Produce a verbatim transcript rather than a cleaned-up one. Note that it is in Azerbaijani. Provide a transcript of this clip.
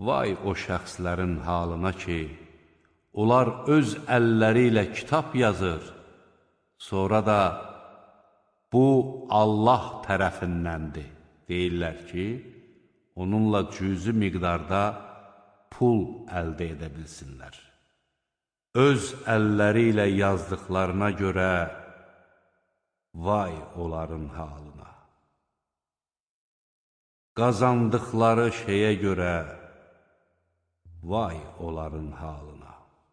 Vay o şəxslərin halına ki, onlar öz əlləri ilə kitab yazır, sonra da bu Allah tərəfindəndir deyirlər ki, onunla cüzi miqdarda pul əldə edə bilsinlər. Öz əlləri ilə yazdıqlarına görə vay onların halına. Qazandıqları şeyə görə vay onların halına.